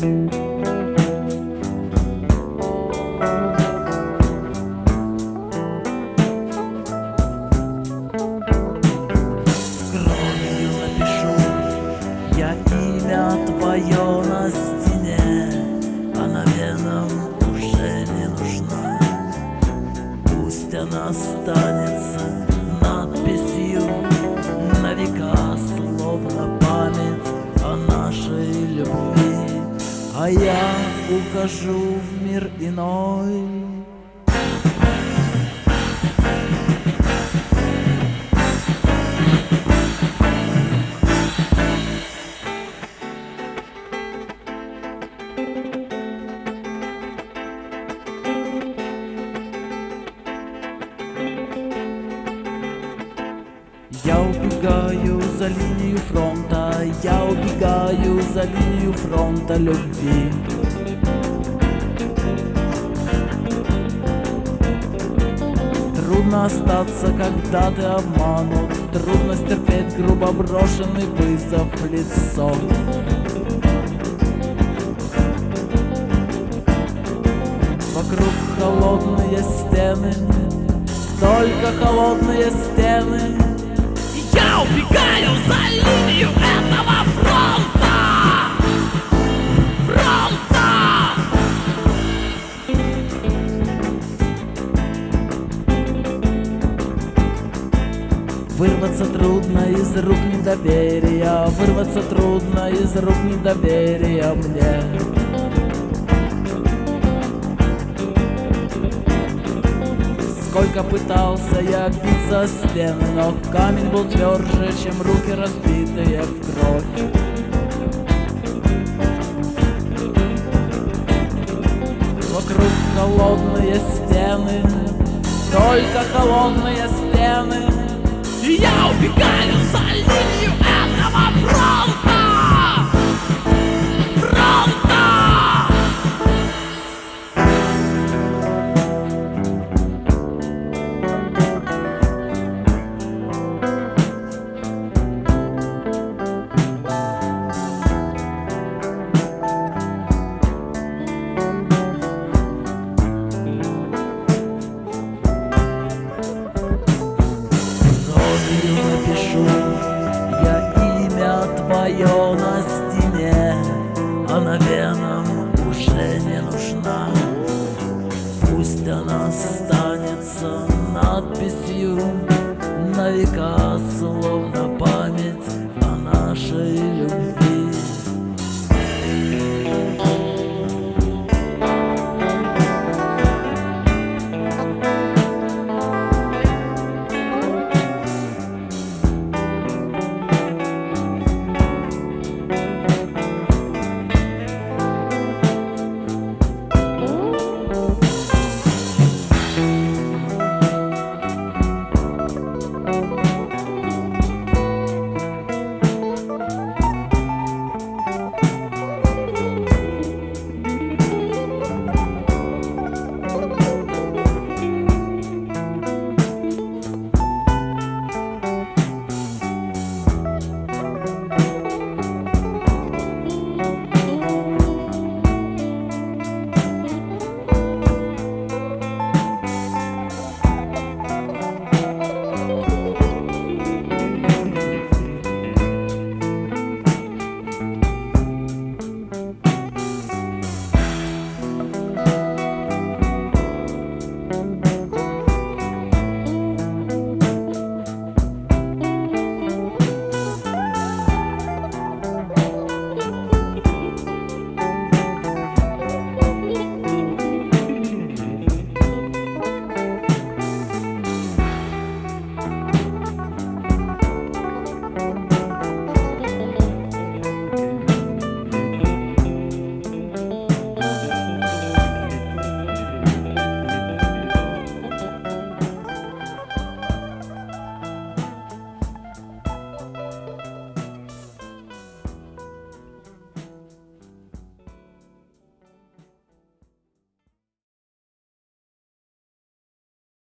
Кровью напишу я имя твое на стене, она венам уже не нужна. Пусть она останется надписью на века, словно память о нашей любви. А я ухожу в мир иной. Я убегаю за линию фронта, я убегаю за линию фронта любви. Трудно остаться, когда ты обманут, трудно стерпеть грубо брошенный вызов в лицо. Вокруг холодные стены, только холодные стены. Я убегаю за линию этого фронта! Фронта! Вырваться трудно из рук недоверия, вырваться трудно из рук недоверия мне. Сколько пытался я биться о стены, но камень был тверже, чем руки, разбитые в кровь. Вокруг холодные стены, только холодные стены. Я убегаю за линию этого фронта! Фронта! Напишу я имя твое на стене, а на венах